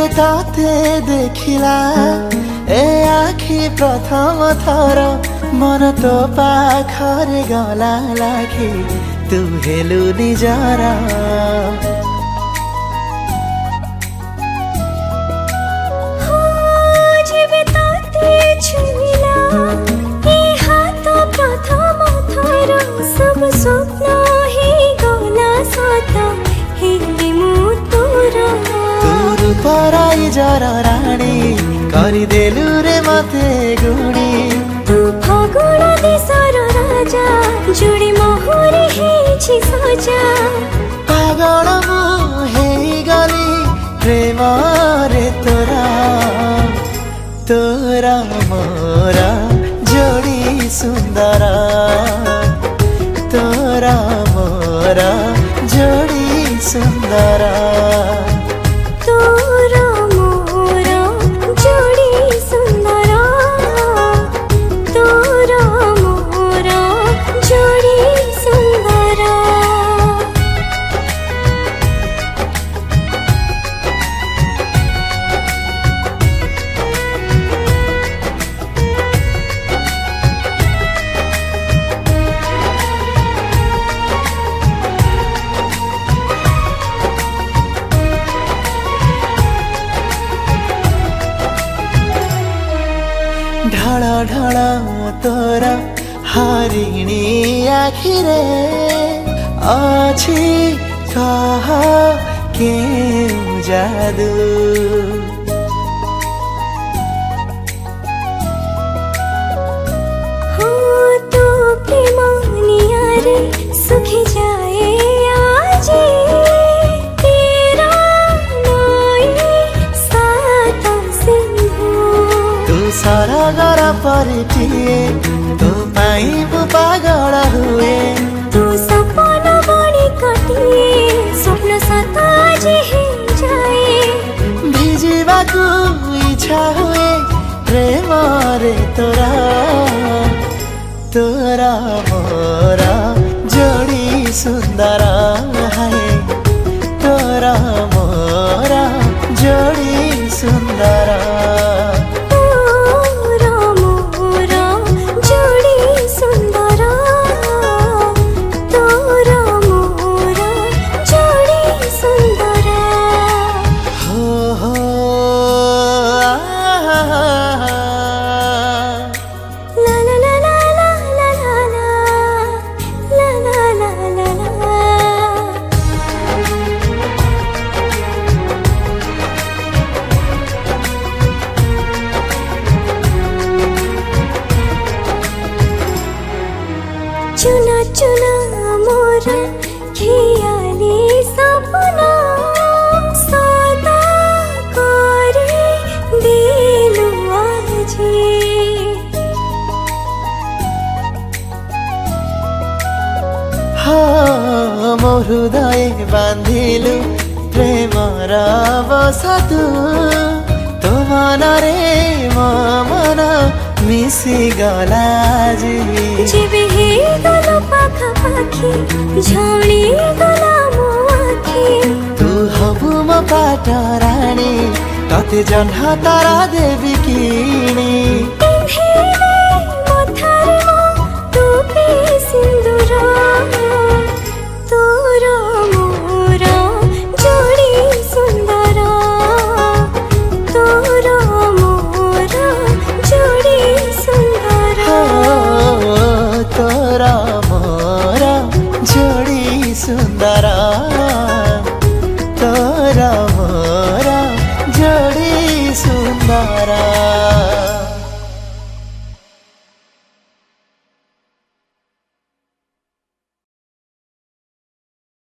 जेबे ताते देखिला ए आखि प्रथम थर मन तो पाखरे गला लागे तू हेलु निजरा जेबे ताते छुइला ए हात प्रथम थर सब स्वप्न हे गला सत हेले मु तोरा तोर पराई जरा राणी करिदेलु रे मते गुणी तू फगुण देशर राजा जोड़ी मोहरे हेछि सजा पागल मु हेगली प्रेम रे तोरा तोरा मोरा जोड़ी सुंदर तोरा मोरा जोड़ी सुंदर तोरा मोरा जोड़ी सुंदर तोरा मोरा जोड़ी सुंदर ढळ ढळ तोरा हरिणी आखिरे अछि कह के जादू हो तो प्रेम नियारे सुखी जाए आज तेरा नई सात सिंधु तू सरगर परिटिए तू पाई मु पागल हुए तू सपन बड़ी कटिए स्वप्न सताज हे जाए भिजिबाकु इच्छा हुए प्रेम रे तोरा तोरा मोरा जोड़ी सुंदर है तोरा मोरा जोड़ी सुंदर तोरा मोरा जोड़ी सुंदर तोरा मोरा जोड़ी सुंदर हो ला ला ला ला ला ला ला ला ला ला ला ला चुना चुना मोरा खियाली सपना सदा करे दिलु आजी हाँ मो हृदय बांधिलु प्रेमर बसतु तो मन रे मो मन मिसी गला जी जेबे हे गलो पाखा पाखी झौली गला मो आखी तू हबु म पाट रानी तते जन्ह तारा देवी किनी